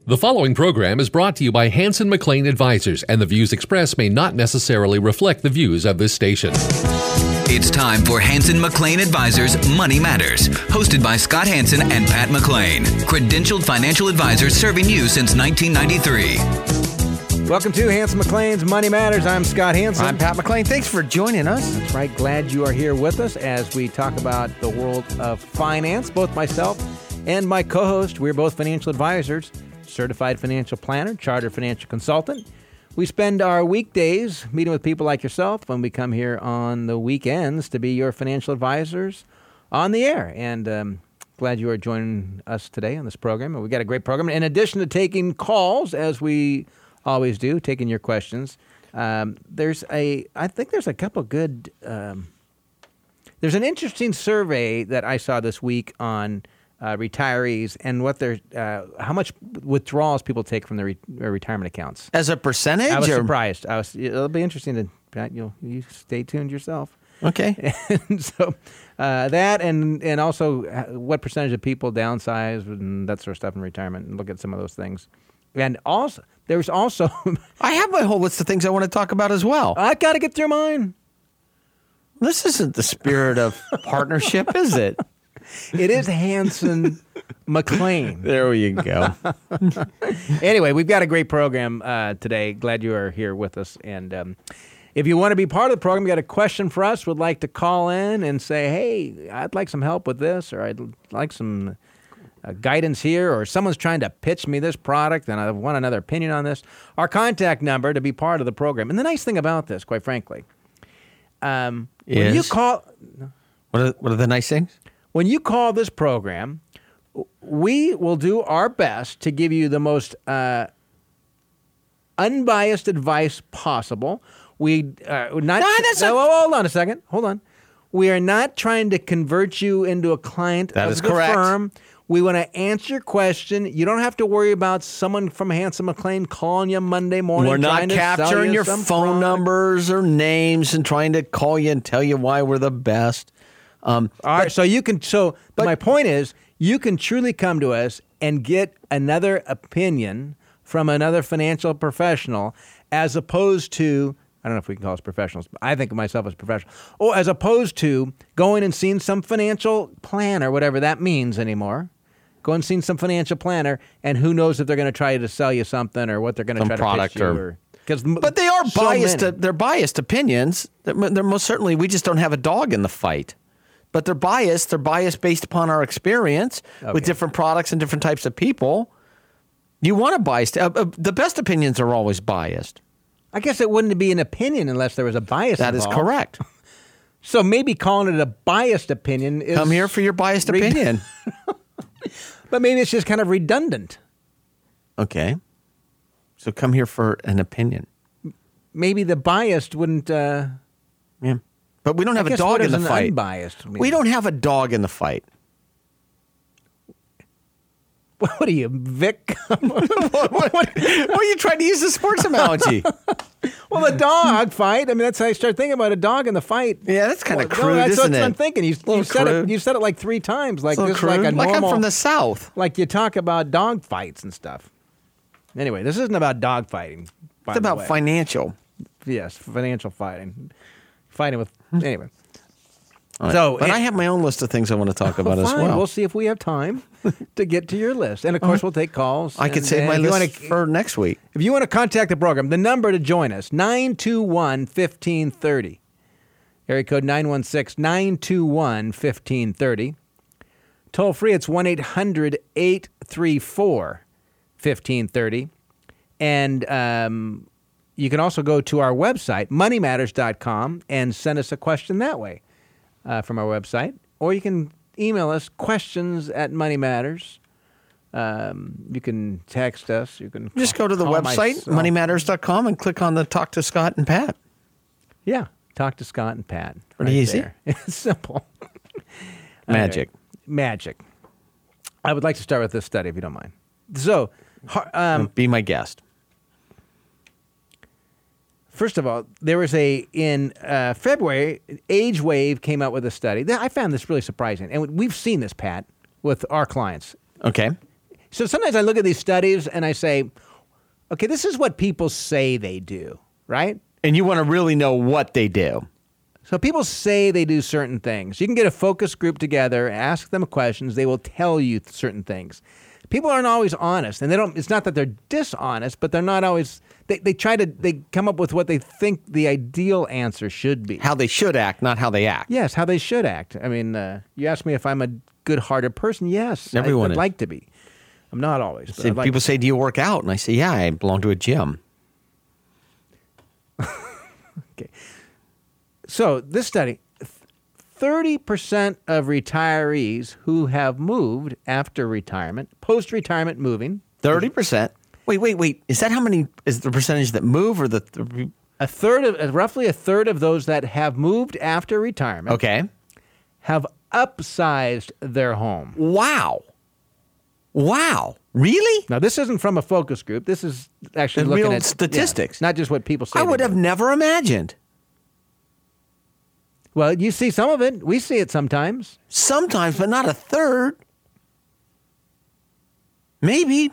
The following program is brought to you by Hanson McLean Advisors, and the views expressed may not necessarily reflect the views of this station. It's time for Hanson McLean Advisors Money Matters, hosted by Scott Hanson and Pat McLean, credentialed financial advisors serving you since 1993. Welcome to Hanson McLean's Money Matters. I'm Scott Hanson. I'm Pat McLean. Thanks for joining us. That's right. Glad you are here with us as we talk about the world of finance. Both myself and my co-host, we're both financial advisors, certified financial planner, chartered financial consultant. We spend our weekdays meeting with people like yourself when we come here on the weekends to be your financial advisors on the air. And glad you are joining us today on this program. And we got a great program. In addition to taking calls, as we always do, taking your questions, I think there's a couple good, there's an interesting survey that I saw this week on retirees and what they're, how much withdrawals people take from their retirement accounts. As a percentage? I was surprised. It'll be interesting to, Pat, you stay tuned yourself. Okay. And so that and also what percentage of people downsize and that sort of stuff in retirement, and look at some of those things. And also, there's also... I have my whole list of things I want to talk about as well. I got to get through mine. This isn't the spirit of partnership, is it? It is Hanson McLean. There you go. Anyway, we've got a great program today. Glad you are here with us. And if you want to be part of the program, you got a question for us, would like to call in and say, hey, I'd like some help with this, or I'd like some guidance here, or someone's trying to pitch me this product and I want another opinion on this. Our contact number to be part of the program. And the nice thing about this, quite frankly, when you call... What are the nice things? When you call this program, we will do our best to give you the most unbiased advice possible. Hold on a second. Hold on. We are not trying to convert you into a client of the firm. We want to answer your question. You don't have to worry about someone from Hanson McLean calling you Monday morning. We're not capturing your phone numbers or names and trying to call you and tell you why we're the best. All right, so you can. But my point is, you can truly come to us and get another opinion from another financial professional, as opposed to, I don't know if we can call us professionals, but I think of myself as professional. Or as opposed to going and seeing some financial planner, whatever that means anymore. Go and see some financial planner, and who knows if they're going to try to sell you something or what they're going to try to pitch you. But they are biased. They're biased opinions. They're most certainly. We just don't have a dog in the fight. But they're biased. They're biased based upon our experience with different products and different types of people. You want a biased. The best opinions are always biased. I guess it wouldn't be an opinion unless there was a bias That involved. is correct. So maybe calling it a biased opinion is... Come here for your biased opinion. But maybe it's just kind of redundant. Okay. So come here for an opinion. Maybe the biased wouldn't... Yeah. But we don't have a dog in the fight. Unbiased mean? We don't have a dog in the fight. What are you, Vic? What are you trying to use the sports analogy? Well, a dog fight. I mean, that's how I start thinking about a dog in the fight. Yeah, that's kind of crude, that's isn't it? That's what I'm thinking. You said it like 3 times. Like this, crude. like a normal. Like I'm from the South. Like you talk about dog fights and stuff. Anyway, this isn't about dog fighting. It's about financial. Yes, financial fighting. Fighting with anyway. Right. But I have my own list of things I want to talk about as well. We'll see if we have time to get to your list. And, of course, we'll take calls. I could save my list for next week. If you want to contact the program, the number to join us, 921-1530. Area code 916-921-1530. Toll free, it's 1-800-834-1530. And you can also go to our website, moneymatters.com, and send us a question that way. From our website, or you can email us questions@moneymatters. You can text us. You can just go to the website, moneymatters.com, and click on the Talk to Scott and Pat. Yeah, Talk to Scott and Pat. Pretty easy. There. It's simple. Magic. Magic. I would like to start with this study, if you don't mind. So, be my guest. First of all, there was in February, AgeWave came out with a study. I found this really surprising. And we've seen this, Pat, with our clients. Okay. So sometimes I look at these studies and I say, okay, this is what people say they do, right? And you want to really know what they do. So people say they do certain things. You can get a focus group together, ask them questions. They will tell you certain things. People aren't always honest, and they don't. It's not that they're dishonest, but they're not always. They come up with what they think the ideal answer should be. How they should act, not how they act. Yes, how they should act. I mean, you ask me if I'm a good-hearted person. Yes, everyone I'd like to be. I'm not always. But people say, "Do you work out?" And I say, "Yeah, I belong to a gym." Okay. So this study. 30% of retirees who have moved after retirement, post-retirement moving. 30%? Wait. Is that how many, is the percentage that move or roughly a third of those that have moved after retirement. Okay. Have upsized their home. Wow. Really? Now, this isn't from a focus group. This is actually looking real at statistics. Not just what people say. I would have never imagined. Well, you see some of it. We see it sometimes. Sometimes, but not a third. Maybe.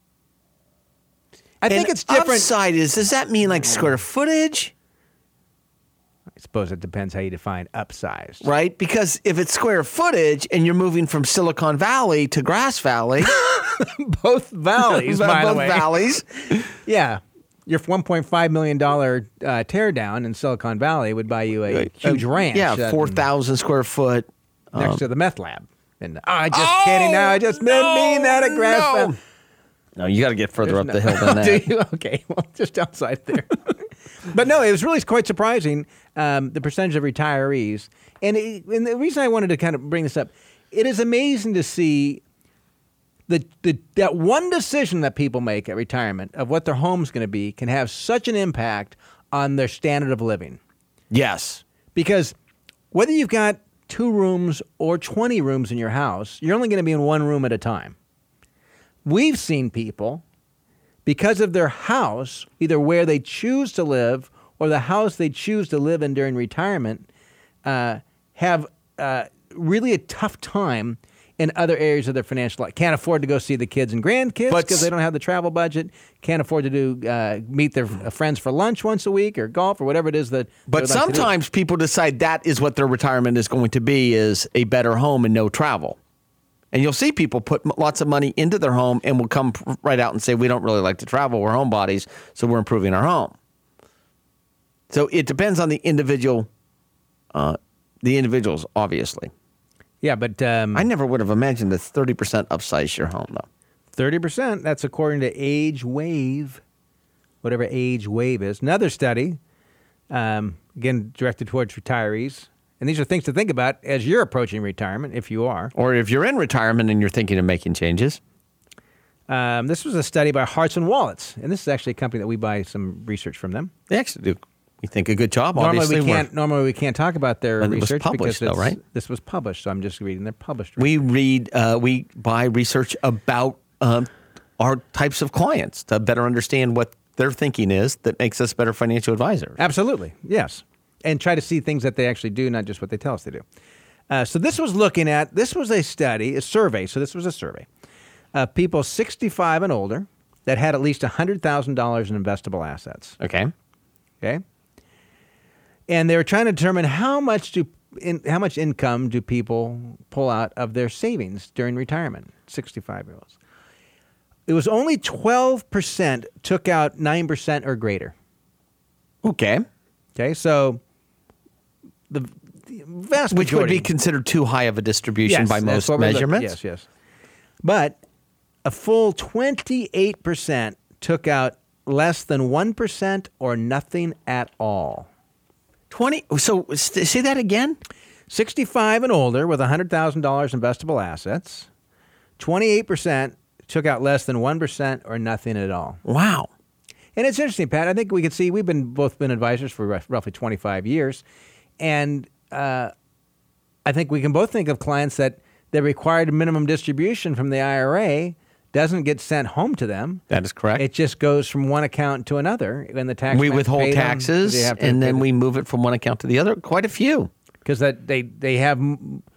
I think it's different. Upside does that mean like square footage? I suppose it depends how you define upsized. Right? Because if it's square footage and you're moving from Silicon Valley to Grass Valley. Both valleys, by the way. Both valleys. Yeah. Your $1.5 million tear down in Silicon Valley would buy you a huge ranch. Yeah, 4,000 square foot. Next to the meth lab. And kidding now. I just didn't mean that at Grass Valley. No, you got to get further up the hill than that. Do you? Okay, well, just outside there. But no, it was really quite surprising, the percentage of retirees. And the reason I wanted to kind of bring this up, it is amazing to see that one decision that people make at retirement of what their home's going to be can have such an impact on their standard of living. Yes. Because whether you've got 2 rooms or 20 rooms in your house, you're only going to be in one room at a time. We've seen people, because of their house, either where they choose to live or the house they choose to live in during retirement, have really a tough time in other areas of their financial life. Can't afford to go see the kids and grandkids because they don't have the travel budget. Can't afford to meet their friends for lunch once a week or golf or whatever it is that. But sometimes people decide that is what their retirement is going to be, is a better home and no travel. And you'll see people put lots of money into their home and will come right out and say, we don't really like to travel. We're homebodies, so we're improving our home. So it depends on the individuals, obviously. Yeah, but I never would have imagined that 30% upsize your home, though. 30%, that's according to Age Wave, whatever Age Wave is. Another study, again, directed towards retirees. And these are things to think about as you're approaching retirement, if you are. Or if you're in retirement and you're thinking of making changes. This was a study by Hearts and Wallets. And this is actually a company that we buy some research from them. They actually do, we think, a good job. Normally we can't talk about their research published, because right? This was published, so I'm just reading their published research. We buy research about our types of clients to better understand what their thinking is that makes us better financial advisors. Absolutely, yes. And try to see things that they actually do, not just what they tell us they do. So this was a study, a survey. So this was a survey of people 65 and older that had at least $100,000 in investable assets. Okay. And they were trying to determine how much income do people pull out of their savings during retirement, 65-year-olds. It was only 12% took out 9% or greater. Okay, so the vast majority, which would be considered too high of a distribution by most measurements. Yes. But a full 28% took out less than 1% or nothing at all. 20. So say that again. 65 and older with $100,000 investable assets. 28% took out less than 1% or nothing at all. Wow. And it's interesting, Pat. I think we can see we've both been advisors for roughly 25 years. And I think we can both think of clients that the required minimum distribution from the IRA doesn't get sent home to them. That is correct. It just goes from one account to another. And the tax we withhold taxes, and then we move it from one account to the other. Quite a few. Because they have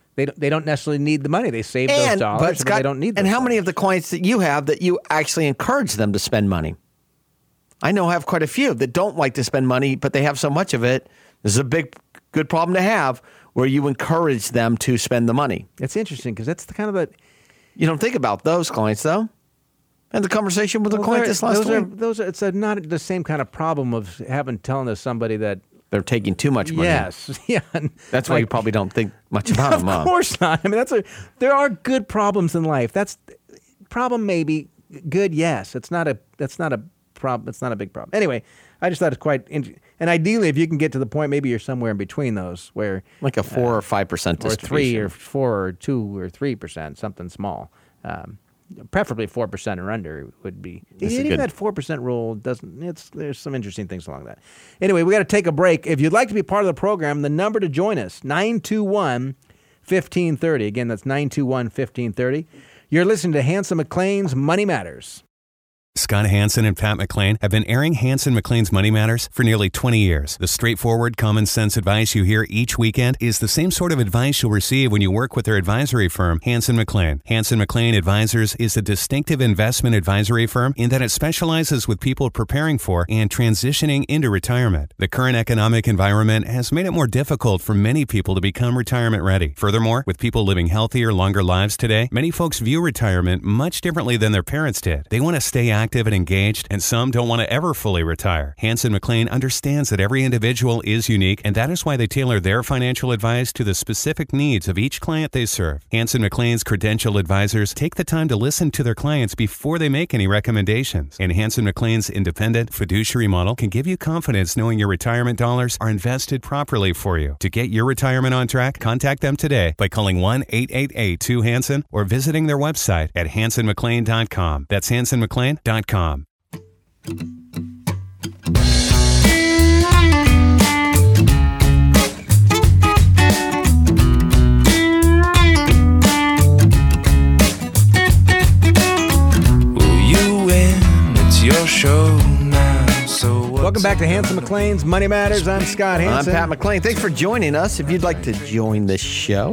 They don't necessarily need the money. They save those dollars, but they don't need them. And how many of the clients that you have that you actually encourage them to spend money? I know I have quite a few that don't like to spend money, but they have so much of it. This is a good problem to have where you encourage them to spend the money. It's interesting because that's the kind of a... You don't think about those clients, though. And the conversation with the client this last week. It's not the same kind of problem of telling to somebody that they're taking too much money. Yes, yeah. That's why you probably don't think much about them. Of course not. I mean, there are good problems in life. That's problem maybe good. Yes, that's not a problem. It's not a big problem. Anyway, I just thought it's quite interesting. And ideally, if you can get to the point, maybe you're somewhere in between those, where like a 4 or 5% distribution, or 3 or 4 or 2 or 3%, something small. Preferably 4% or under would be. Even that 4% rule doesn't. There's some interesting things along that. Anyway, we got to take a break. If you'd like to be part of the program, the number to join us 921-1530. Again, that's 921-1530. You're listening to Hanson McClain's Money Matters. Scott Hanson and Pat McClain have been airing Hanson McClain's Money Matters for nearly 20 years. The straightforward, common-sense advice you hear each weekend is the same sort of advice you'll receive when you work with their advisory firm, Hanson McClain. Hanson McClain Advisors is a distinctive investment advisory firm in that it specializes with people preparing for and transitioning into retirement. The current economic environment has made it more difficult for many people to become retirement ready. Furthermore, with people living healthier, longer lives today, many folks view retirement much differently than their parents did. They want to stay active and engaged, and some don't want to ever fully retire. Hanson McClain understands that every individual is unique, and that is why they tailor their financial advice to the specific needs of each client they serve. Hanson McClain's credentialed advisors take the time to listen to their clients before they make any recommendations. And Hanson McClain's independent fiduciary model can give you confidence knowing your retirement dollars are invested properly for you. To get your retirement on track, contact them today by calling 1-888-2-HANSON or visiting their website at hansonmcclain.com. That's hansonmcclain.com. Your show now. So welcome back to Hanson McClain's Money Matters. I'm Scott Hanson. I'm Pat McClain. Thanks for joining us. If you'd like to join this show,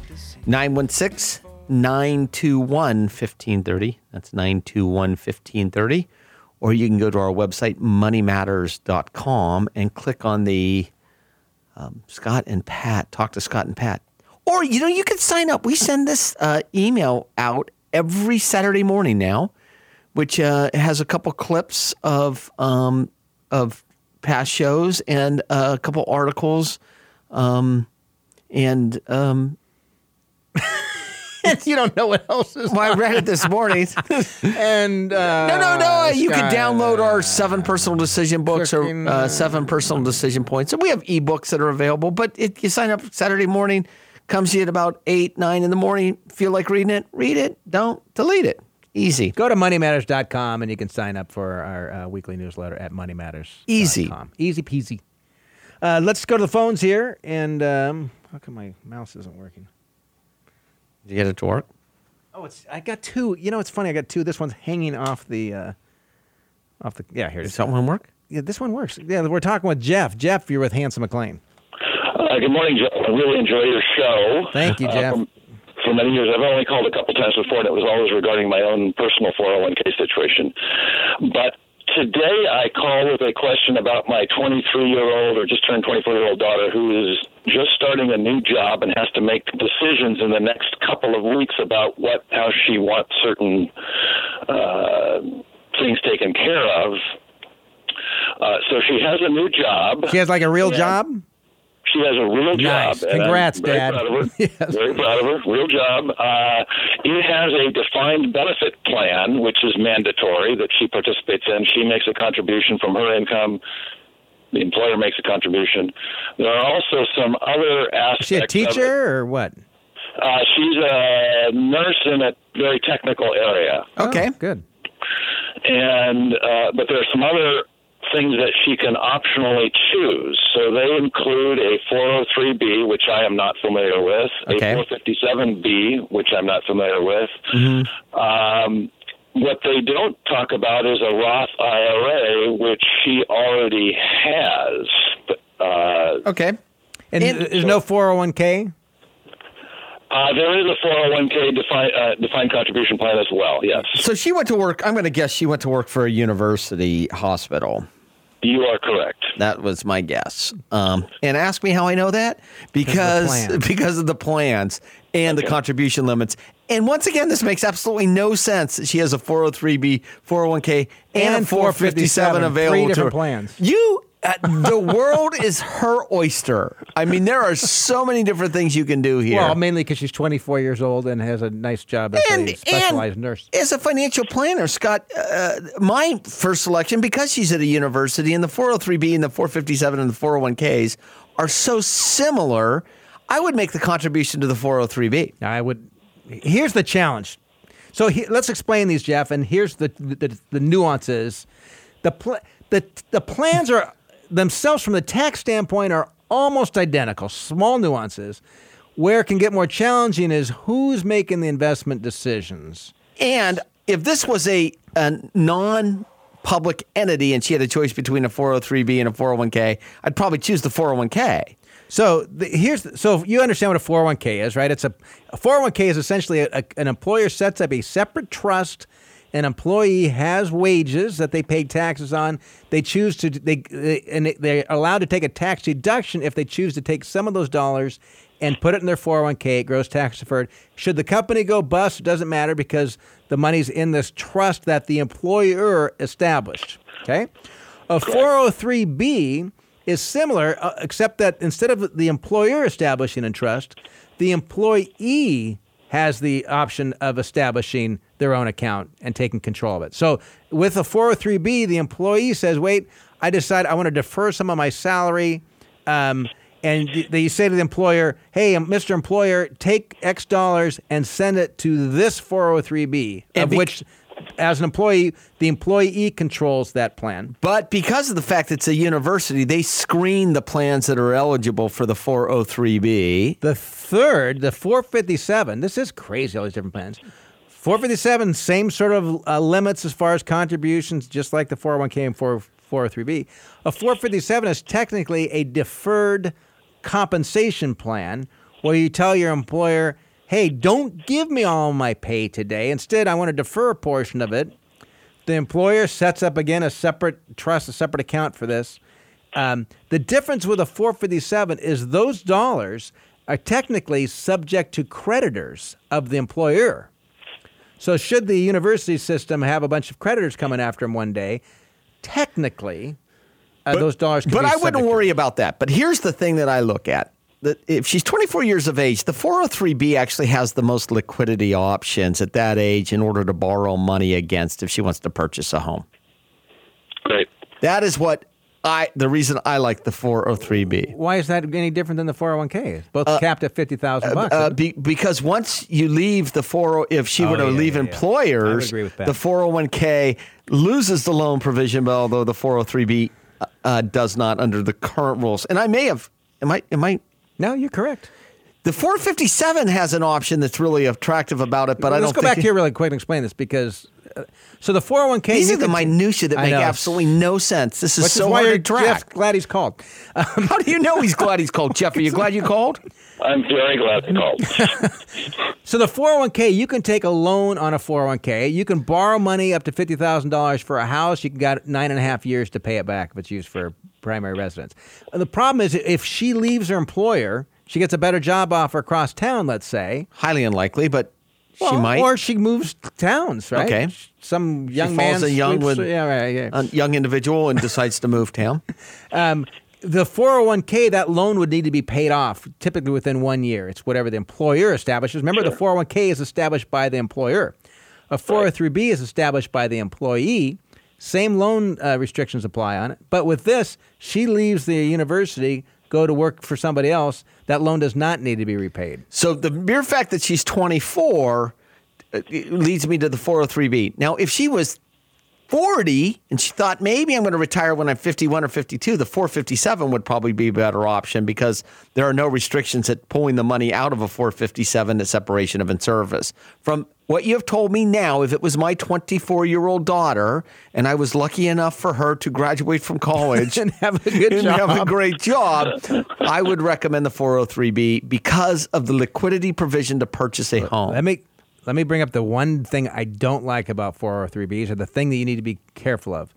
916-921-1530. That's 921-1530. Or you can go to our website, moneymatters.com, and click on the Scott and Pat, talk to Scott and Pat. Or, you can sign up. We send this email out every Saturday morning now, which has a couple clips of past shows and a couple articles, and you don't know what else is. Well, I read it this morning. And no. You can download our 7 personal decision books or 7 personal decision points. And we have ebooks that are available. But if you sign up Saturday morning, comes to you at about 8, 9 in the morning. Feel like reading it? Read it. Don't delete it. Easy. Go to moneymatters.com and you can sign up for our weekly newsletter at moneymatters.com. Easy. Easy peasy. Let's go to the phones here. And how come my mouse isn't working? Did you get it to work? Oh, I got 2. It's funny. I got 2. This one's hanging off the. Yeah, here it is. Does that one work? Yeah, this one works. Yeah, we're talking with Jeff. Jeff, you're with Hanson McClain. Good morning, Jeff. I really enjoy your show. Thank you, Jeff. For many years, I've only called a couple times before, and it was always regarding my own personal 401k situation. But today I call with a question about my 23-year-old or just turned 24-year-old daughter who is just starting a new job and has to make decisions in the next couple of weeks about how she wants certain things taken care of. So she has a new job. She has like a real job? She has a real nice. job. Congrats, Dad. Very proud of her. Yes. Very proud of her. Real job. It has a defined benefit plan, which is mandatory that she participates in. She makes a contribution from her income. The employer makes a contribution. There are also some other aspects. Is she a teacher or what? She's a nurse in a very technical area. Okay, good. And but there are some other things that she can optionally choose. So they include a 403B, which I am not familiar with, okay. A 457B, which I'm not familiar with. Mm-hmm. What they don't talk about is a Roth IRA, which she already has. Okay. And there's no 401k? There is a 401k defined contribution plan as well, yes. So she went to work, I'm going to guess she went to work for a university hospital. You are correct. That was my guess. And ask me how I know that? Because of the plans and the contribution limits. And once again, this makes absolutely no sense. She has a 403B, 401k, and a 457 available 3 to different her. plans. The world is her oyster. I mean, there are so many different things you can do here. Well, mainly because she's 24 years old and has a nice job as a specialized nurse. As a financial planner, Scott, my first selection, because she's at a university, and the 403B and the 457 and the 401ks are so similar, I would make the contribution to the 403B. I would. Here's the challenge. So let's explain these, Jeff. And here's the nuances. The plans are themselves, from the tax standpoint, are almost identical. Small nuances. Where it can get more challenging is who's making the investment decisions. And if this was a non-public entity and she had a choice between a 403B and a 401k, I'd probably choose the 401k. So so you understand what a 401k is, right? A 401k is essentially an employer sets up a separate trust. An employee has wages that they pay taxes on. They choose to they're allowed to take a tax deduction if they choose to take some of those dollars and put it in their 401k. It grows tax deferred. Should the company go bust, it doesn't matter because the money's in this trust that the employer established. Okay, a 403b is similar, except that instead of the employer establishing a trust, the employee has the option of establishing their own account and taking control of it. So with a 403b, the employee says, wait, I decide I want to defer some of my salary. And they say to the employer, hey, Mr. Employer, take X dollars and send it to this 403b, which, as an employee, the employee controls that plan. But because of the fact it's a university, they screen the plans that are eligible for the 403b. The 457, this is crazy, all these different plans. 457, same sort of limits as far as contributions, just like the 401k and 403b. A 457 is technically a deferred compensation plan where you tell your employer, hey, don't give me all my pay today. Instead, I want to defer a portion of it. The employer sets up, again, a separate trust, a separate account for this. The difference with a 457 is those dollars are technically subject to creditors of the employer. So should the university system have a bunch of creditors coming after them one day, technically, those dollars could be subject. But I wouldn't worry about that. But here's the thing that I look at. If she's 24 years of age, the 403b actually has the most liquidity options at that age in order to borrow money against if she wants to purchase a home. Great. That is the reason I like the 403b. Why is that any different than the 401k? Both capped at $50,000. Because once you leave if she were to leave employers, the 401k loses the loan provision, although the 403b does not under the current rules. And I may have. Am I? No, you're correct. The 457 has an option that's really attractive about it, but I don't think... Let's go back here really quick and explain this because... So the 401k... These are the minutiae that make absolutely no sense. This is so hard to track. Jeff's glad he's called. How do you know he's glad he's called? Jeff, are you glad you called? I'm very glad you called. So the 401k, you can take a loan on a 401k. You can borrow money up to $50,000 for a house. You can got 9.5 years to pay it back if it's used for primary residence. The problem is if she leaves her employer, she gets a better job offer across town, let's say. Highly unlikely, but she might. Or she moves towns, right? Okay. Some young man a young individual and decides to move town. The 401k, that loan would need to be paid off typically within 1 year. It's whatever the employer establishes. Remember, the 401k is established by the employer. A 403b is established by the employee. Same loan restrictions apply on it. But with this, she leaves the university, go to work for somebody else. That loan does not need to be repaid. So the mere fact that she's 24 leads me to the 403b. Now, if she was 40, and she thought maybe I'm going to retire when I'm 51 or 52, the 457 would probably be a better option because there are no restrictions at pulling the money out of a 457 at separation of in-service. From what you have told me now, if it was my 24-year-old daughter and I was lucky enough for her to graduate from college and have a good job, have a great job, I would recommend the 403B because of the liquidity provision to purchase a home. Let me bring up the one thing I don't like about 403Bs, or the thing that you need to be careful of.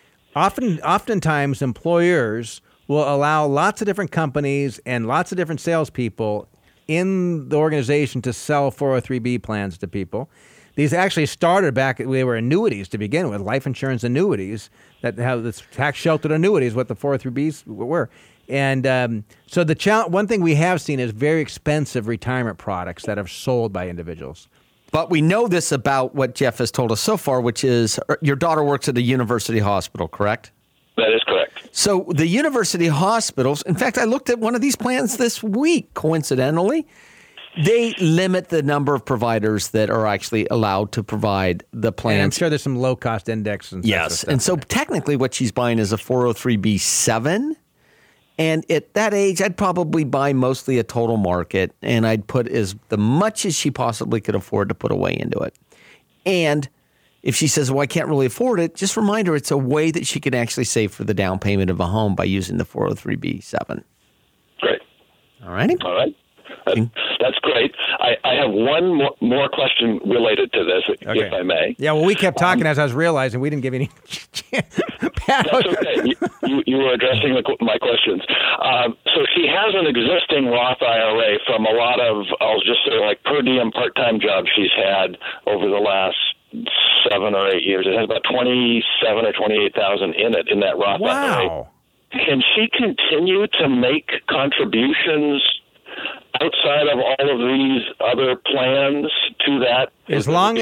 Oftentimes, employers will allow lots of different companies and lots of different salespeople in the organization to sell 403B plans to people. These actually started back, they were annuities to begin with, life insurance annuities that have this tax-sheltered annuities, what the 403Bs were. And so one thing we have seen is very expensive retirement products that are sold by individuals. But we know this about what Jeff has told us so far, which is your daughter works at a university hospital, correct? That is correct. So the university hospitals, in fact, I looked at one of these plans this week, coincidentally. They limit the number of providers that are actually allowed to provide the plans. And I'm sure there's some low-cost index and yes, and so technically what she's buying is a 403B7. And at that age, I'd probably buy mostly a total market, and I'd put as much as she possibly could afford to put away into it. And if she says, well, I can't really afford it, just remind her it's a way that she can actually save for the down payment of a home by using the 403B7. Great. All righty. All right. That's great. I have one more question related to this, if I may. Yeah, well, we kept talking as I was realizing we didn't give any chance. That's okay. You were addressing my questions. So she has an existing Roth IRA from a lot of, I'll just say, like per diem part-time jobs she's had over the last 7 or 8 years. It has about 27 or 28,000 in it in that Roth IRA. Wow. Can she continue to make contributions outside of all of these other plans to that? As long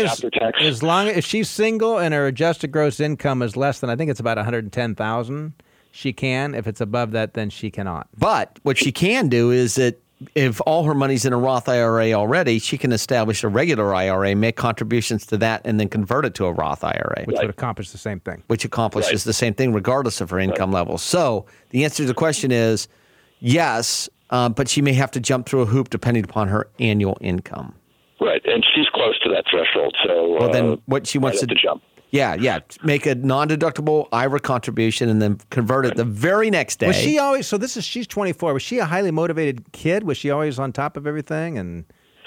as she's single and her adjusted gross income is less than, I think it's about $110,000, she can. If it's above that, then she cannot. But what she can do is that if all her money's in a Roth IRA already, she can establish a regular IRA, make contributions to that, and then convert it to a Roth IRA. Which would accomplish the same thing. Which accomplishes the same thing regardless of her income level. So the answer to the question is yes, but she may have to jump through a hoop depending upon her annual income. Right, and she's close to that threshold. So well, then what she wants to jump. Yeah, make a non-deductible IRA contribution and then convert it the very next day. Was she always? So she's 24. Was she a highly motivated kid? Was she always on top of everything? And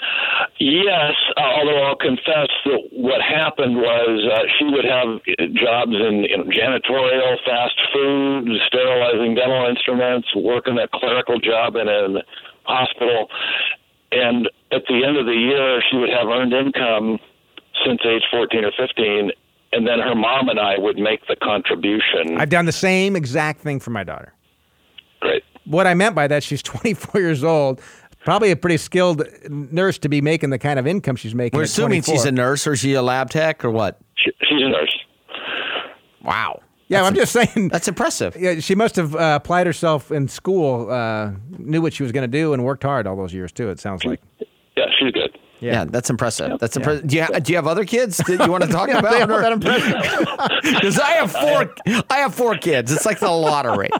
yes, although I'll confess that what happened was she would have jobs in janitorial, fast food, sterilizing dental instruments, working a clerical job in a hospital, and at the end of the year, she would have earned income since age 14 or 15. And then her mom and I would make the contribution. I've done the same exact thing for my daughter. Great. What I meant by that, she's 24 years old, probably a pretty skilled nurse to be making the kind of income she's making. We're assuming she's a nurse, or is she a lab tech, or what? She's a nurse. Wow. Yeah, I'm just saying. That's impressive. Yeah, she must have applied herself in school, knew what she was going to do, and worked hard all those years, too, it sounds like. Yeah, she's good. Yeah, that's impressive. That's impressive. Do you have other kids that you want to talk about? They are that impressive. Because I have four kids. It's like the lottery.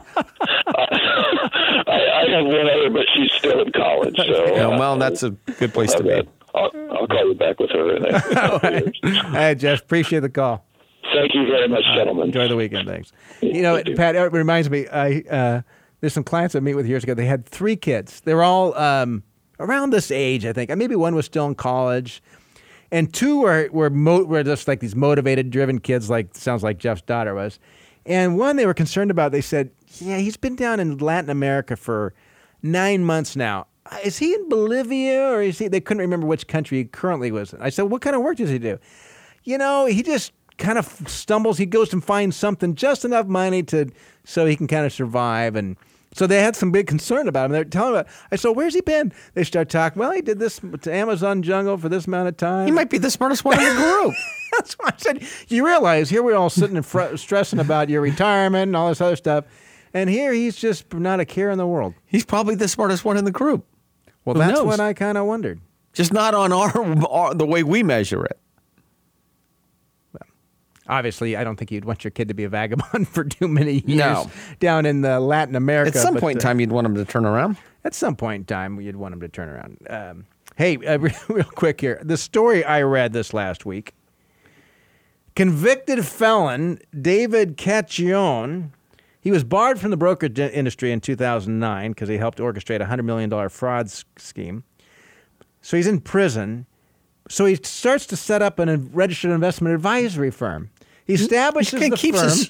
I have one other, but she's still in college. So well, that's a good place to be. I'll call you back with her in a couple years. Hey, Jeff, appreciate the call. Thank you very much, gentlemen. Enjoy the weekend. Thanks. You know, Pat, it reminds me. There's some clients I meet with years ago. They had 3 kids. They were all around this age, I think. Maybe one was still in college, and 2 were just like these motivated, driven kids, like sounds like Jeff's daughter was. And one they were concerned about. They said, "Yeah, he's been down in Latin America for 9 months now. Is he in Bolivia or is he?" They couldn't remember which country he currently was in. I said, "What kind of work does he do?" You know, he just kind of stumbles. He goes and finds something, just enough money so he can kind of survive. And so they had some big concern about him. They're telling about. I said, "Where's he been?" They start talking. Well, he did this to Amazon jungle for this amount of time. He might be the smartest one in the group. That's why I said. You realize here we're all sitting and stressing about your retirement and all this other stuff, and here he's just not a care in the world. He's probably the smartest one in the group. Well, that's what I kind of wondered. Just not on the way we measure it. Obviously, I don't think you'd want your kid to be a vagabond for too many years No. down in Latin America. At some point in time, you'd want them to turn around. At some point in time, you'd want them to turn around. Hey, real quick here. The story I read this last week. Convicted felon David Cacchione, he was barred from the brokerage industry in 2009 because he helped orchestrate a $100 million fraud scheme. So he's in prison. So he starts to set up a registered investment advisory firm. He establishes the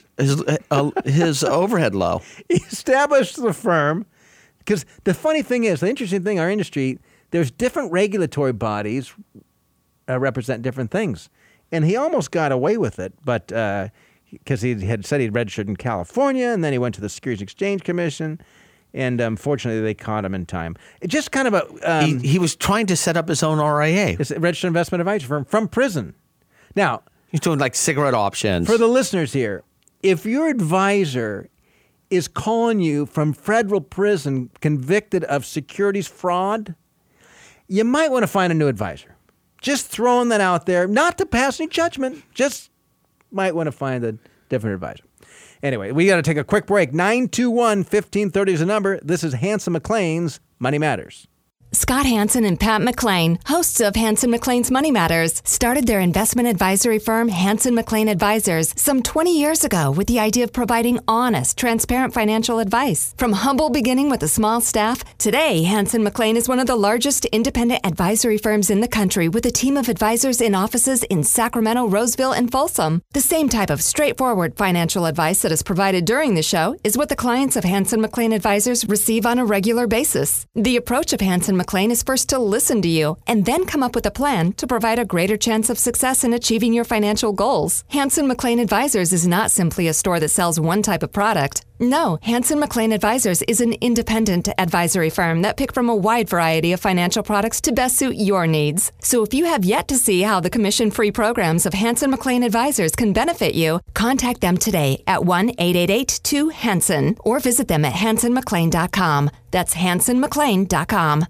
firm. His overhead low. He established the firm because the funny thing is, the interesting thing in our industry, there's different regulatory bodies represent different things. And he almost got away with it, but because he had said he'd registered in California, and then he went to the Securities Exchange Commission, and unfortunately they caught him in time. It just kind of a... he was trying to set up his own RIA. It's a registered investment advisor firm from prison. Now... He's doing like cigarette options. For the listeners here, if your advisor is calling you from federal prison convicted of securities fraud, you might want to find a new advisor. Just throwing that out there, not to pass any judgment, just might want to find a different advisor. Anyway, we got to take a quick break. 921-1530 is the number. This is Hanson McClain's Money Matters. Scott Hanson and Pat McClain, hosts of Hanson McClain's Money Matters, started their investment advisory firm, Hanson McClain Advisors, some 20 years ago with the idea of providing honest, transparent financial advice. From humble beginning with a small staff, today Hanson McClain is one of the largest independent advisory firms in the country with a team of advisors in offices in Sacramento, Roseville, and Folsom. The same type of straightforward financial advice that is provided during the show is what the clients of Hanson McClain Advisors receive on a regular basis. The approach of Hanson McClain is first to listen to you and then come up with a plan to provide a greater chance of success in achieving your financial goals. Hanson McClain Advisors is not simply a store that sells one type of product. No, Hanson McClain Advisors is an independent advisory firm that pick from a wide variety of financial products to best suit your needs. So if you have yet to see how the commission-free programs of Hanson McClain Advisors can benefit you, contact them today at 1-888-2-HANSON or visit them at hansonmcclain.com. That's hansonmcclain.com.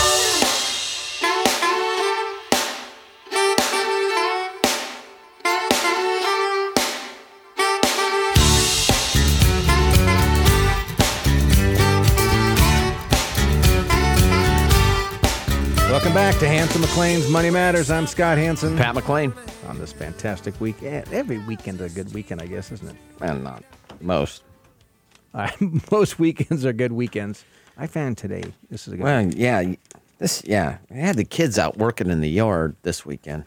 Welcome back to Hanson McClain's Money Matters. I'm Scott Hanson. Pat McClain. On this fantastic weekend. Every weekend is a good weekend, I guess, isn't it? Well, not most. Most weekends are good weekends. I found today this is a good weekend. I had the kids out working in the yard this weekend.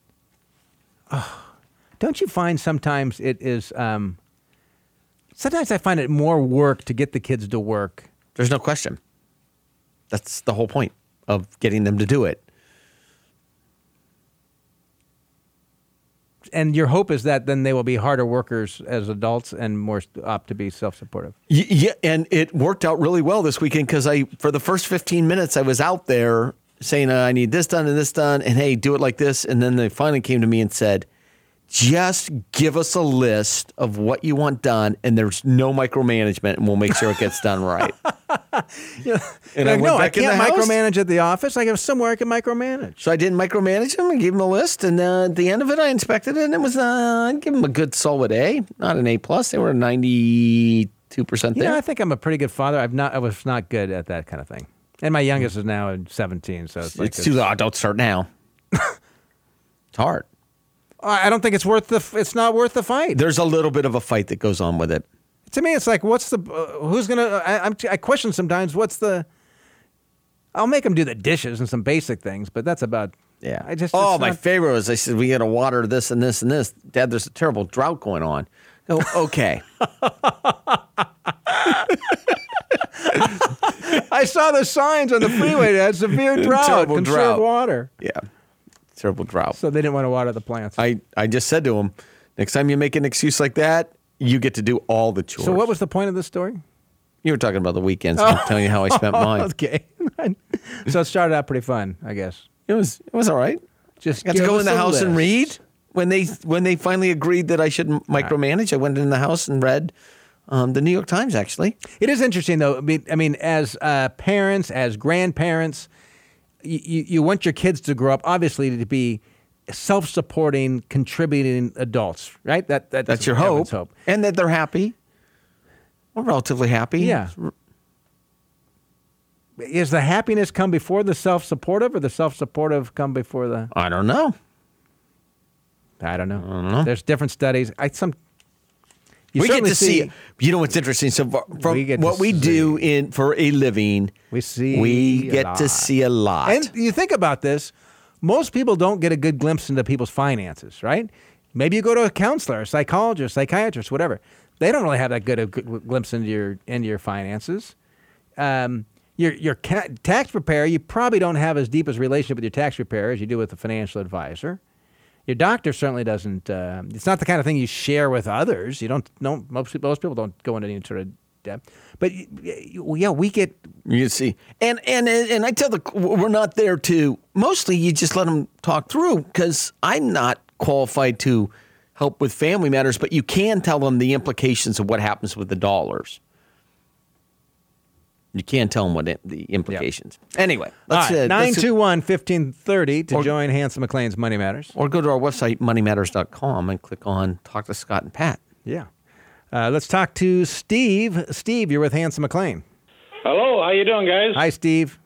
Don't you find sometimes it is... sometimes I find it more work to get the kids to work. There's no question. That's the whole point of getting them to do it. And your hope is that then they will be harder workers as adults and more apt to be self-supportive. Yeah, and it worked out really well this weekend because for the first 15 minutes, I was out there saying, I need this done and this done, and hey, do it like this. And then they finally came to me and said, just give us a list of what you want done, and there's no micromanagement, and we'll make sure it gets done right. And I can't micromanage at the office. I have somewhere I can micromanage. So I didn't micromanage them. I gave them a list, and at the end of it, I inspected it, and it was I'd give them a good solid A, not an A+. They were 92% there. Yeah, I think I'm a pretty good father. I was not good at that kind of thing. And my youngest is now 17, so it's too loud. Don't start now. It's hard. I don't think it's not worth the fight. There's a little bit of a fight that goes on with it. To me, it's like, what's the, who's going to, I question sometimes, I'll make them do the dishes and some basic things, but that's about, yeah. My favorite was, I said, we got to water this and this and this. Dad, there's a terrible drought going on. Oh, okay. I saw the signs on the freeway that had severe drought, conserve water. Yeah. Terrible drought. So they didn't want to water the plants. I just said to him, next time you make an excuse like that, you get to do all the chores. So what was the point of this story? You were talking about the weekends. I'm telling you how I spent mine. Okay. So it started out pretty fun, I guess. It was all right. Just got to go in the house and read. When they finally agreed that I shouldn't micromanage, I went in the house and read the New York Times, actually. It is interesting, though. I mean, as parents, as grandparents, you want your kids to grow up, obviously, to be self-supporting, contributing adults, right? That's your hope. And that they're happy. Or relatively happy. Yeah. Is the happiness come before the self-supportive, or the self-supportive come before the... I don't know. I don't know. There's different studies. We get to see. You know what's interesting? So from what we do for a living, we get to see a lot. And you think about this, most people don't get a good glimpse into people's finances, right? Maybe you go to a counselor, a psychologist, psychiatrist, whatever. They don't really have that good a glimpse into your finances. Your tax preparer, you probably don't have as deep a relationship with your tax preparer as you do with a financial advisor. Your doctor certainly doesn't. It's not the kind of thing you share with others. You don't. No, most people don't go into any sort of depth. But yeah, we get. You see, and I tell we're not there to. Mostly, you just let them talk through, because I'm not qualified to help with family matters. But you can tell them the implications of what happens with the dollars. You can't tell them what the implications. Yep. Anyway, let's 921-1530 to join Hanson McClain's Money Matters. Or go to our website, moneymatters.com, and click on Talk to Scott and Pat. Yeah. Let's talk to Steve. Steve, you're with Hanson McClain. Hello. How you doing, guys? Hi, Steve.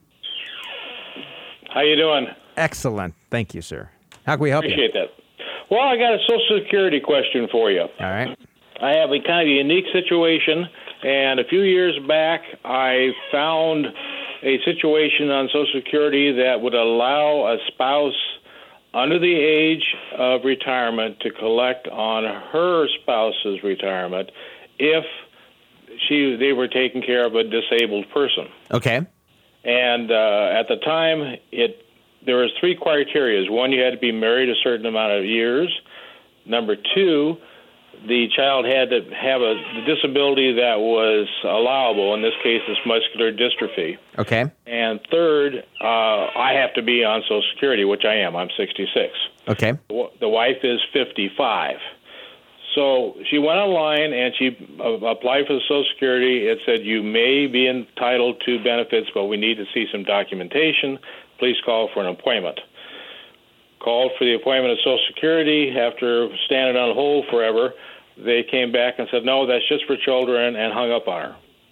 How you doing? Excellent. Thank you, sir. How can we help Appreciate that. Well, I got a Social Security question for you. All right. I have a kind of unique situation. And a few years back, I found a situation on Social Security that would allow a spouse under the age of retirement to collect on her spouse's retirement if they were taking care of a disabled person. Okay. And at the time, there was 3 criteria. One, you had to be married a certain amount of years. Number 2, the child had to have a disability that was allowable. In this case, it's muscular dystrophy. Okay. And third, I have to be on Social Security, which I am. I'm 66. Okay. The wife is 55. So she went online and she applied for the Social Security. It said, you may be entitled to benefits, but we need to see some documentation. Please call for an appointment. Called for the appointment of Social Security. After standing on hold forever, they came back and said, no, that's just for children, and hung up on her.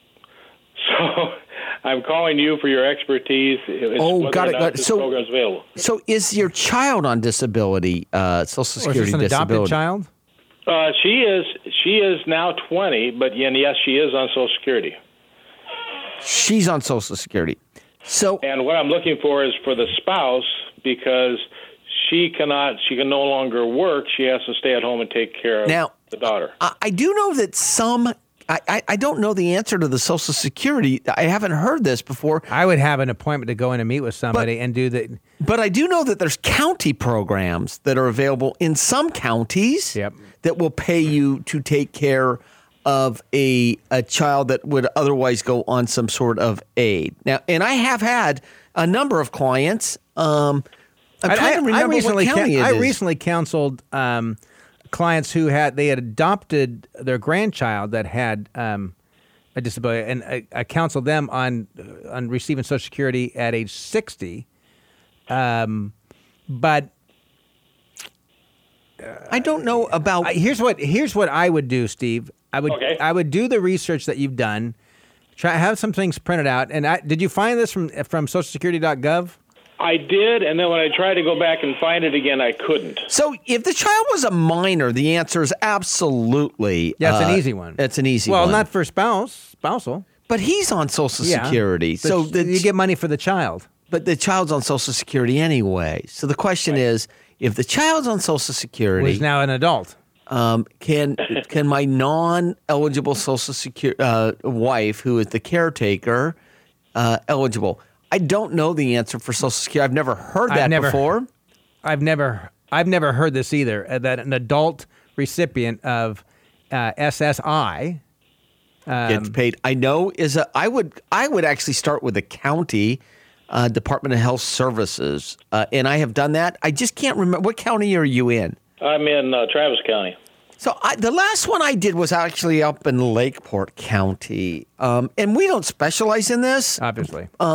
So I'm calling you for your expertise. Got it. This program's available. So is your child on disability, Social Security disability? Is this an adopted child? She is now 20, but yes, she is on Social Security. She's on Social Security. And what I'm looking for is for the spouse, because she can no longer work. She has to stay at home and take care of the daughter. I do know that I don't know the answer to the Social Security. I haven't heard this before. I would have an appointment to go in and meet with somebody and do the. But I do know that there's county programs that are available in some counties that will pay you to take care of a child that would otherwise go on some sort of aid. Now, and I have had a number of clients. I'm trying to remember what county it is. I recently counseled clients who had adopted their grandchild that had a disability, and I counseled them on receiving Social Security at age 60. But I don't know about. Here's what I would do, Steve. I would do the research that you've done. Have some things printed out. And did you find this from SocialSecurity.gov? I did, and then when I tried to go back and find it again, I couldn't. So if the child was a minor, the answer is absolutely. Yeah, it's an easy one. It's an easy one. Well, not for spousal. But he's on Social Security. So you get money for the child. But the child's on Social Security anyway. So the question is, if the child's on Social Security. Well, he's now an adult. Can my non-eligible Social Security wife, who is the caretaker, eligible? I don't know the answer for Social Security. I've never heard that before. I've never heard this either. That an adult recipient of SSI gets paid. I know I would actually start with the county Department of Health Services, and I have done that. I just can't remember, what county are you in? I'm in Travis County. So the last one I did was actually up in Lakeport County, and we don't specialize in this, obviously.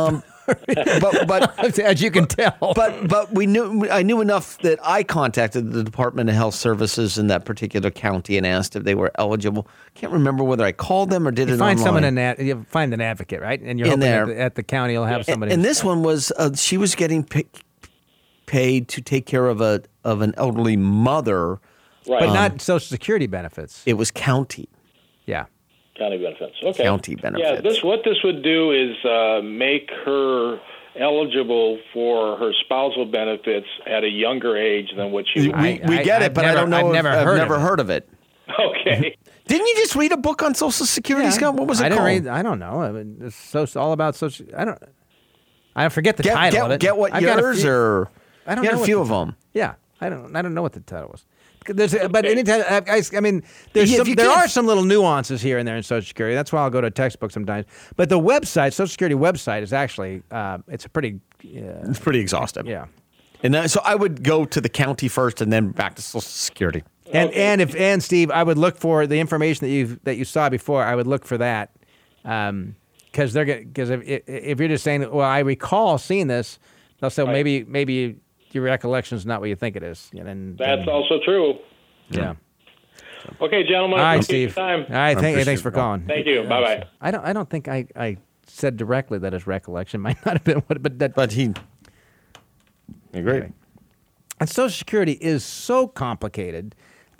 but as you can tell. But I knew enough that I contacted the Department of Health Services in that particular county and asked if they were eligible. Can't remember whether I called them or did it find online. You find an advocate, right? And you're hoping at the county you'll have somebody. And this one was she was getting paid to take care of an elderly mother, Right. But not Social Security benefits. It was county. Yeah. County benefits. Okay. County benefits. Yeah, what this would do is make her eligible for her spousal benefits at a younger age than what she would. We get it, but I don't know. I've never heard of it. Okay. Didn't you just read a book on Social Security, Scott? What was it called? I don't know. I mean, it's all about social. I forget the title of it. Get what yours or I don't you know. Had a few of them. Yeah, I don't know what the title was. But anytime, I mean, there are some little nuances here and there in Social Security. That's why I'll go to a textbook sometimes. But the website, Social Security website, is actually it's a pretty. It's pretty exhaustive. Yeah. And so I would go to the county first and then back to Social Security. And Steve, I would look for the information that you saw before. I would look for that because if you're just saying, well, I recall seeing this, they'll say, well, maybe your recollection is not what you think it is. That's also true. Yeah. Okay, gentlemen. All right, Steve. Time. All right, thanks for calling. Thank you. Bye-bye. I don't think I said directly that his recollection might not have been what, but he agreed. Anyway. And Social Security is so complicated.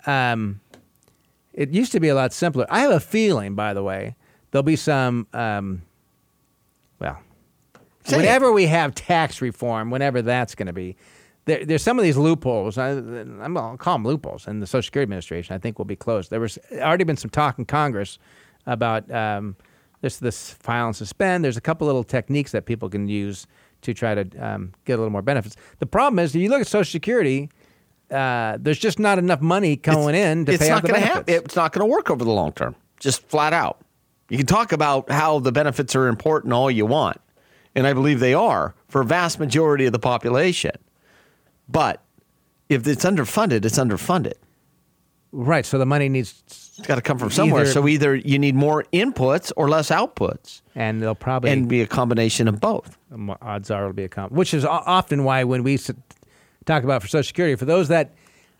It used to be a lot simpler. I have a feeling, by the way, there'll be some. Whenever we have tax reform, whenever that's going to be, there's some of these loopholes. I'll call them loopholes, and the Social Security Administration I think will be closed. There was already been some talk in Congress about this file and suspend. There's a couple little techniques that people can use to try to get a little more benefits. The problem is, if you look at Social Security, there's just not enough money going in to pay out the benefits. It's not going to work over the long term, just flat out. You can talk about how the benefits are important all you want, and I believe they are for a vast majority of the population. But if it's underfunded, it's underfunded. Right, so the money it's got to come from somewhere. So either you need more inputs or less outputs. And they'll probably be a combination of both. Odds are it'll be which is often why when we talk about for Social Security, for those that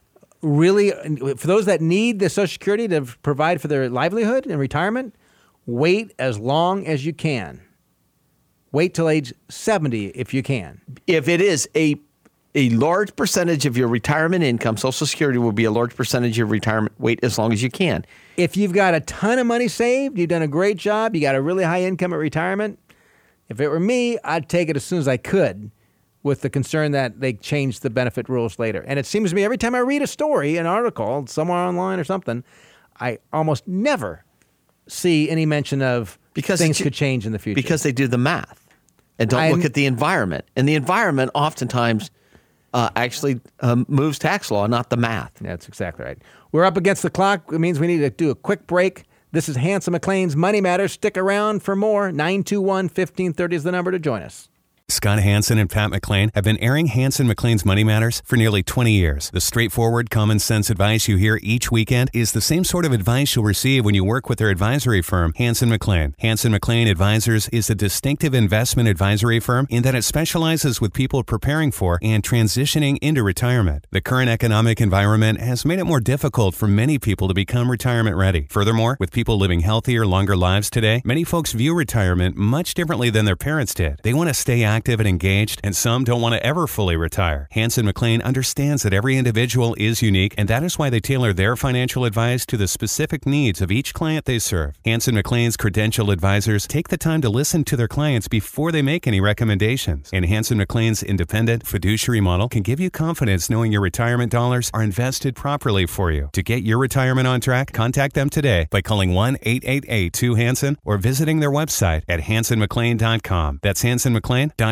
need the Social Security to provide for their livelihood and retirement, wait as long as you can. Wait till age 70 if you can. If it is a large percentage of your retirement income, Social Security will be a large percentage of your retirement. Wait as long as you can. If you've got a ton of money saved, you've done a great job, you got a really high income at retirement, if it were me, I'd take it as soon as I could with the concern that they change the benefit rules later. And it seems to me every time I read a story, an article, somewhere online or something, I almost never see any mention of things could change in the future. Because they do the math and don't look at the environment. And the environment oftentimes actually moves tax law, not the math. That's exactly right. We're up against the clock. It means we need to do a quick break. This is Hanson McLean's Money Matters. Stick around for more. 921-1530 is the number to join us. Scott Hanson and Pat McClain have been airing Hanson McLean's Money Matters for nearly 20 years. The straightforward, common sense advice you hear each weekend is the same sort of advice you'll receive when you work with their advisory firm, Hanson McLean. Hanson McLean Advisors is a distinctive investment advisory firm in that it specializes with people preparing for and transitioning into retirement. The current economic environment has made it more difficult for many people to become retirement ready. Furthermore, with people living healthier, longer lives today, many folks view retirement much differently than their parents did. They want to stay active and engaged, and some don't want to ever fully retire. Hanson McLean understands that every individual is unique, and that is why they tailor their financial advice to the specific needs of each client they serve. Hanson McLean's credentialed advisors take the time to listen to their clients before they make any recommendations. And Hanson McLean's independent fiduciary model can give you confidence knowing your retirement dollars are invested properly for you. To get your retirement on track, contact them today by calling 1-888-2-HANSON or visiting their website at hansonmclain.com. That's hansonmclain.com.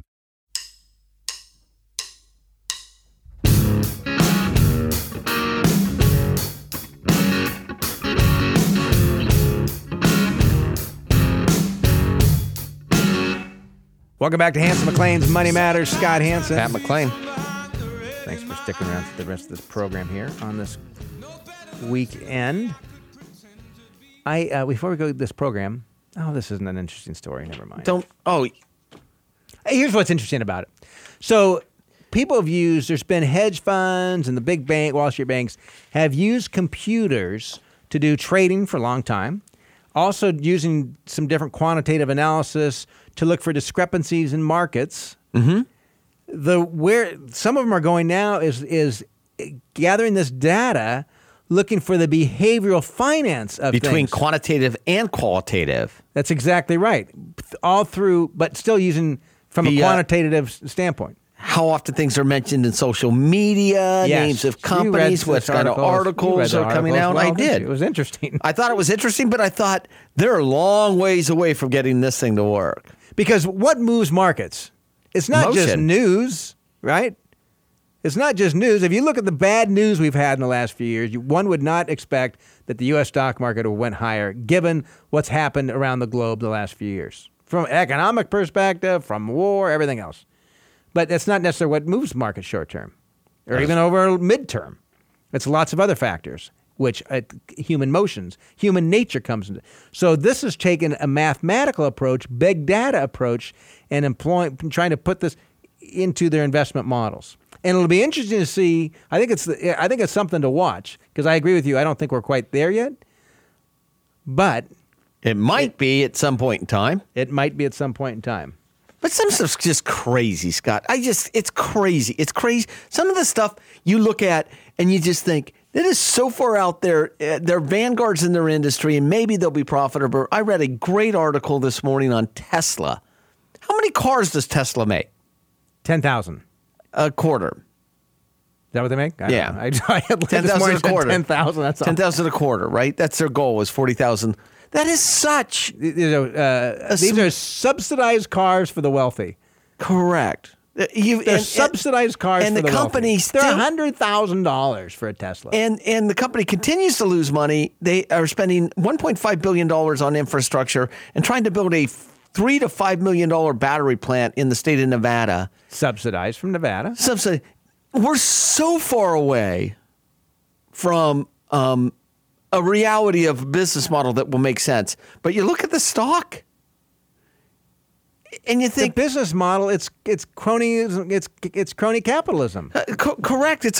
Welcome back to Hanson McLean's Money Matters. Scott Hanson. Pat McClain. Thanks for sticking around for the rest of this program here on this weekend. Before we go to this program, this isn't an interesting story. Never mind. Here's what's interesting about it. So people have used, there's been hedge funds and the big bank, Wall Street banks have used computers to do trading for a long time. Also using some different quantitative analysis to look for discrepancies in markets. Mm-hmm. Where some of them are going now is gathering this data, looking for the behavioral finance of between things. Quantitative and qualitative. That's exactly right. All through, but still using from a quantitative standpoint. How often things are mentioned in social media, names of companies, what kind of articles are coming out. I did. It was interesting. I thought it was interesting, but I thought they're a long ways away from getting this thing to work. Because what moves markets? It's not just news, right? It's not just news. If you look at the bad news we've had in the last few years, one would not expect that the U.S. stock market went higher, given what's happened around the globe the last few years. From an economic perspective, from war, everything else. But that's not necessarily what moves markets short term or even over midterm. It's lots of other factors, which human motions, human nature comes into. So this has taken a mathematical approach, big data approach, and trying to put this into their investment models. And it'll be interesting to see. I think it's something to watch because I agree with you. I don't think we're quite there yet, but it might be at some point in time. It might be at some point in time. But some stuff's just crazy, Scott. It's crazy. It's crazy. Some of the stuff you look at and you just think, that is so far out there. They're vanguards in their industry, and maybe they'll be profitable. I read a great article this morning on Tesla. How many cars does Tesla make? 10,000. A quarter. Is that what they make? I 10,000 a quarter. 10,000. That's all. 10,000 a quarter, right? That's their goal, is 40,000. That is such. These are subsidized cars for the wealthy. Correct. They're subsidized cars and for the company wealthy. Still, they're $100,000 for a Tesla. And the company continues to lose money. They are spending $1.5 billion on infrastructure and trying to build a $3 to $5 million battery plant in the state of Nevada. Subsidized from Nevada. We're so far away from a reality of a business model that will make sense. But you look at the stock, and you think the business model it's cronyism, it's crony capitalism. Correct. It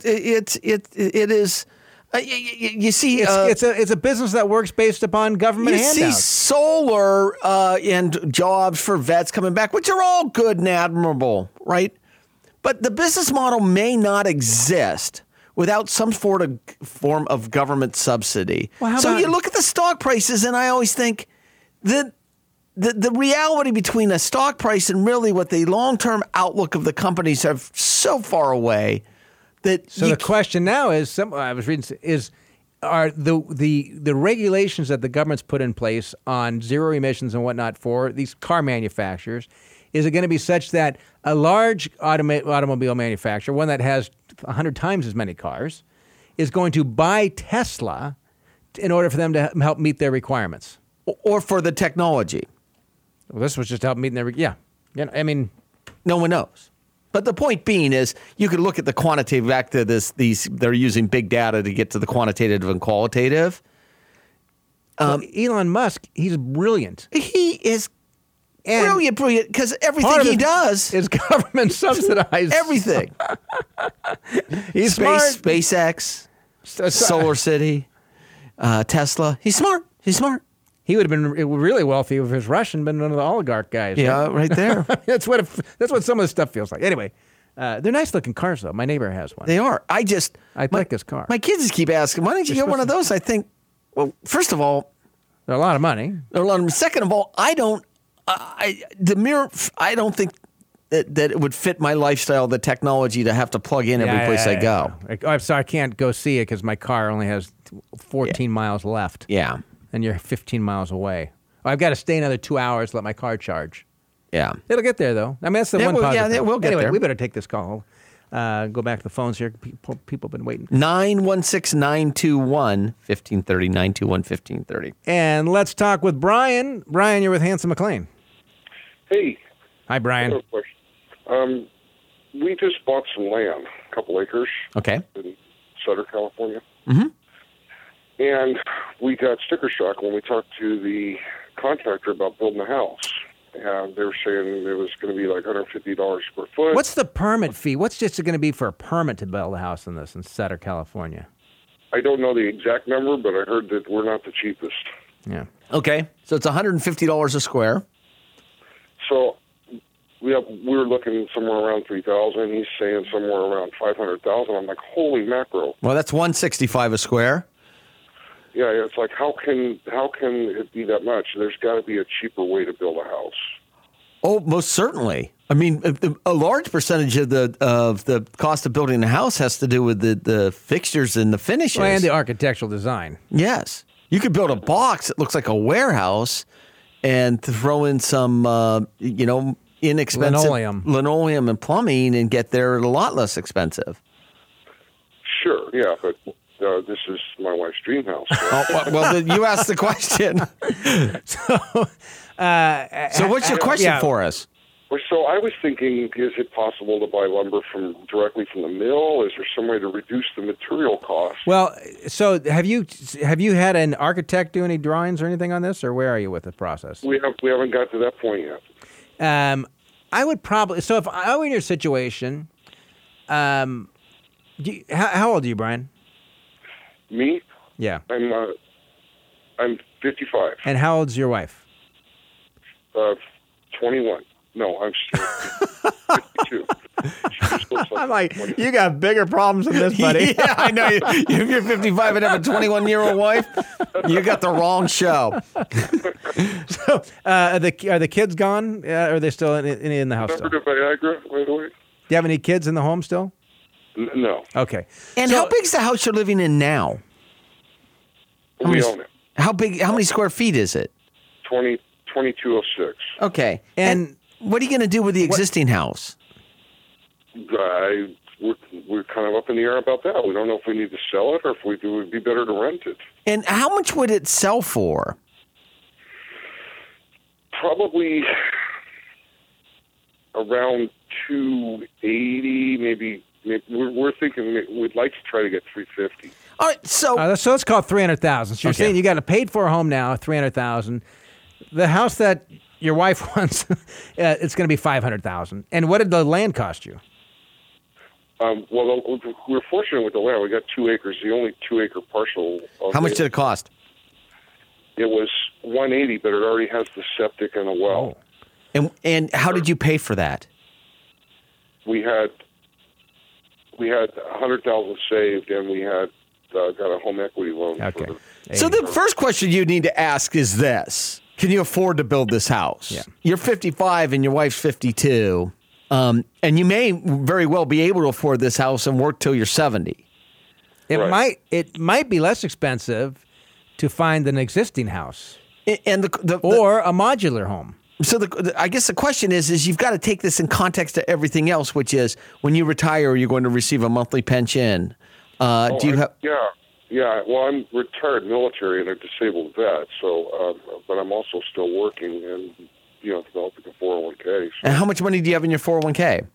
is. You see, it's a business that works based upon government handouts. You see solar and jobs for vets coming back, which are all good and admirable, right? But the business model may not exist without some form of government subsidy. So you look at the stock prices, and I always think that the reality between a stock price and really what the long-term outlook of the companies are so far away that. So the question now is, I was reading, are the regulations that the government's put in place on zero emissions and whatnot for these car manufacturers, is it going to be such that a large automobile manufacturer, one that has 100 times as many cars, is going to buy Tesla in order for them to help meet their requirements? Or for the technology? Well, this was just to help meet their, I mean. No one knows. But the point being is, you could look at the quantitative back to they're using big data to get to the quantitative and qualitative. Elon Musk, he's brilliant. He is brilliant, because everything he does is government subsidized. Everything. He's smart. SpaceX, Solar City, Tesla. He's smart. He would have been really wealthy if he was Russian, been one of the oligarch guys. Yeah, right there. That's what some of this stuff feels like. Anyway, they're nice looking cars, though. My neighbor has one. They are. I like this car. My kids don't asking, why don't you get one of those? I think, well, first of all, they're a lot of money. Second of all, I don't think that it would fit my lifestyle, the technology to have to plug in every place I go. I'm sorry, I can't go see it because my car only has 14 miles left. Yeah. And you're 15 miles away. I've got to stay another 2 hours to let my car charge. Yeah. It'll get there, though. I mean, that's the one positive. Yeah, it will get there. We better take this call. Go back to the phones here. People have been waiting. 916-921-1530, 921-1530. And let's talk with Brian. Brian, you're with Hanson McClain. Hey. Hi, Brian. I have a question. We just bought some land, a couple acres. Okay. In Sutter, California. Mm-hmm. And we got sticker shock when we talked to the contractor about building a house. and they were saying it was going to be like $150 per foot. What's the permit fee? What's just going to be for a permit to build a house in this in Sutter, California? I don't know the exact number, but I heard that we're not the cheapest. Yeah. Okay, so it's $150 a square. So we're looking somewhere around $3,000. He's saying somewhere around $500,000. I'm like, holy mackerel! Well, that's $165 a square. Yeah, it's like how can it be that much? There's got to be a cheaper way to build a house. Oh, most certainly. I mean, a large percentage of the cost of building a house has to do with the fixtures and the finishes. Well, and the architectural design. Yes. You could build a box that looks like a warehouse and throw in some, inexpensive linoleum and plumbing and get there at a lot less expensive. Sure, yeah, but this is my wife's dream house. So. Well, you asked the question. So what's your question for us? So I was thinking, is it possible to buy lumber directly from the mill? Is there some way to reduce the material cost? Well, so have you had an architect do any drawings or anything on this, or where are you with the process? We haven't got to that point yet. I would probably. So if I were in your situation, how old are you, Brian? Me? Yeah. I'm 55. And how old's your wife? 21. No, I'm 52. I'm like, you got bigger problems than this, buddy. Yeah, I know. If you're 55 and have a 21-year-old wife, you got the wrong show. So, are the kids gone? Or are they still in the house? Remember the Viagra, by the way? Do you have any kids in the home still? No. Okay. And how big's the house you're living in now? We own it. How big? How many square feet is it? 2206. Okay. And what are you going to do with the existing house? We're kind of up in the air about that. We don't know if we need to sell it or if it would be better to rent it. And how much would it sell for? Probably around $280, maybe. We're thinking we'd like to try to get $350. All right, so let's call it $300,000. So you're saying you got a paid for home now, $300,000. The house that your wife wants, it's going to be $500,000. And what did the land cost you? Well, we're fortunate with the land. We got 2 acres, the only 2-acre parcel. How much did it cost? It was $180, but it already has the septic and a well. Oh. And how did you pay for that? We had $100,000 saved, and we had got a home equity loan. Okay. So the first question you need to ask is this: can you afford to build this house? Yeah. You're 55 and your wife's 52, and you may very well be able to afford this house and work till you're 70. It might be less expensive to find an existing house and or a modular home. So I guess the question is you've got to take this in context to everything else, which is when you retire, you're going to receive a monthly pension. Do you have? Yeah. Well, I'm retired military and a disabled vet. So, but I'm also still working and developing a 401k. So. And how much money do you have in your 401k?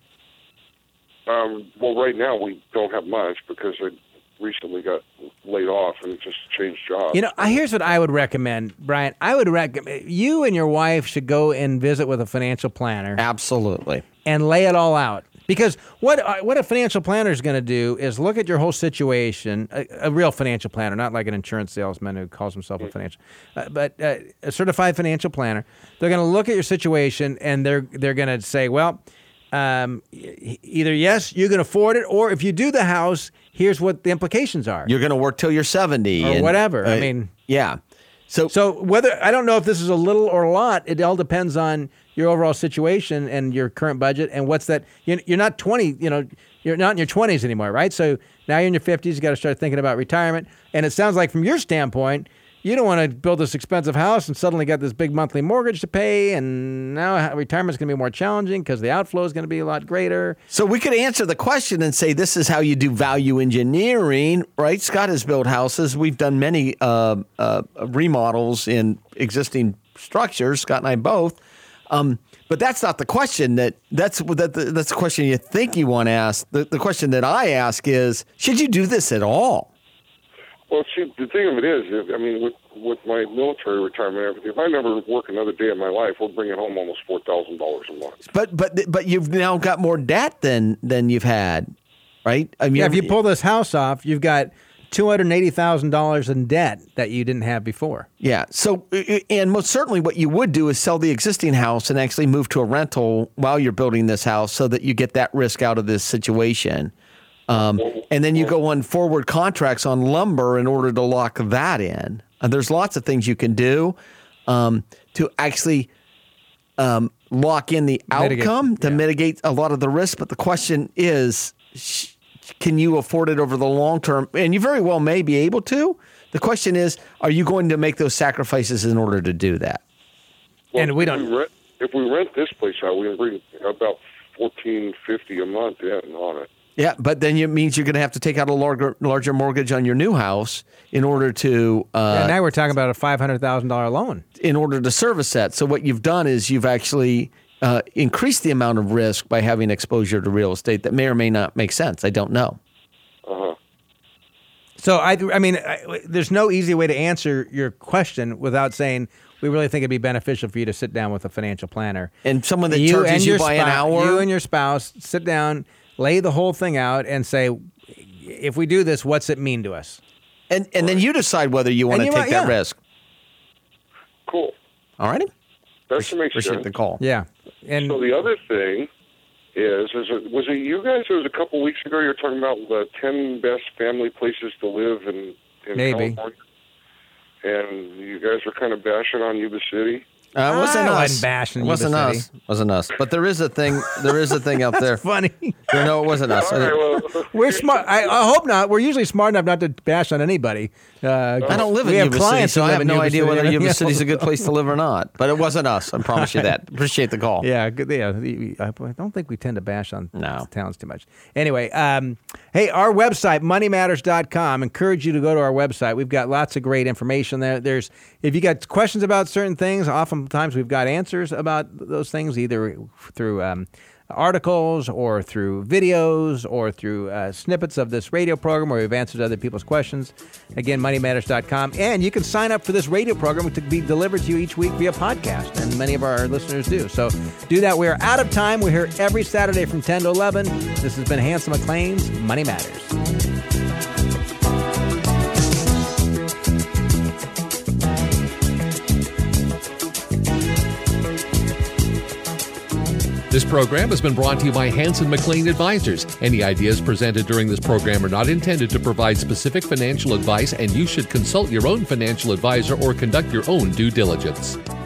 Well, right now we don't have much because I recently got laid off and just changed jobs. Here's what I would recommend, Brian. I would recommend you and your wife should go and visit with a financial planner. Absolutely. And lay it all out. Because what a financial planner is going to do is look at your whole situation, a real financial planner, not like an insurance salesman who calls himself a financial, but a certified financial planner. They're going to look at your situation and they're going to say, well, either yes, you can afford it, or if you do the house, here's what the implications are. You're going to work till you're 70. Or whatever. Yeah. So whether, I don't know if this is a little or a lot, it all depends on your overall situation and your current budget and what's that. You're not 20, you're not in your 20s anymore, right? So now you're in your 50s, you got to start thinking about retirement. And it sounds like from your standpoint, you don't want to build this expensive house and suddenly get this big monthly mortgage to pay, and now retirement's going to be more challenging because the outflow is going to be a lot greater. So we could answer the question and say this is how you do value engineering, right? Scott has built houses. We've done many remodels in existing structures, Scott and I both. But that's not the question. That's the question you think you want to ask. The question that I ask is, should you do this at all? Well, see, the thing of it is, with my military retirement and everything, if I never work another day in my life, we're bringing home almost $4,000 a month. But you've now got more debt than you've had, right? I mean, if you pull this house off, you've got $280,000 in debt that you didn't have before. Yeah. So, and most certainly what you would do is sell the existing house and actually move to a rental while you're building this house so that you get that risk out of this situation. And then you go on forward contracts on lumber in order to lock that in. There's lots of things you can do to actually lock in the outcome to mitigate a lot of the risk. But the question is, can you afford it over the long term? And you very well may be able to. The question is, are you going to make those sacrifices in order to do that? Well, and we don't. If we rent this place out, we can bring about $1,450 a month in on it. Yeah, but then it means you're going to have to take out a larger mortgage on your new house in order to... now we're talking about a $500,000 loan. In order to service that. So what you've done is you've actually increased the amount of risk by having exposure to real estate that may or may not make sense. I don't know. Uh-huh. So, I mean, there's no easy way to answer your question without saying... We really think it'd be beneficial for you to sit down with a financial planner. And someone that charges you by an hour? You and your spouse sit down, lay the whole thing out, and say, if we do this, what's it mean to us? And then you decide whether you want to take that risk. Cool. All righty. That makes Appreciate sense. the call. Yeah. And so the other thing was it you guys? It was a couple weeks ago. You were talking about the 10 best family places to live in maybe. California. And you guys were kind of bashing on Yuba City. It wasn't us. Wasn't bashing wasn't Yuba us. City. Wasn't us. But there is a thing. There is a thing out there. Funny. No, it wasn't us. All right, well, we're smart. I hope not. We're usually smart enough not to bash on anybody. I don't live in Yuba City, so I have no idea whether Yuba City is a good place to live or not. But it wasn't us. I promise you that. Appreciate the call. Yeah, good. Yeah, I don't think we tend to bash on towns too much. Anyway, hey, our website, moneymatters.com. Encourage you to go to our website. We've got lots of great information there. If you got questions about certain things, oftentimes we've got answers about those things, either through articles or through videos or through snippets of this radio program where we've answered other people's questions. Again, moneymatters.com. And you can sign up for this radio program to be delivered to you each week via podcast, and many of our listeners do. So do that. We are out of time. We're here every Saturday from 10 to 11. This has been Hanson McClain's Money Matters. This program has been brought to you by Hanson McClain Advisors. Any ideas presented during this program are not intended to provide specific financial advice, and you should consult your own financial advisor or conduct your own due diligence.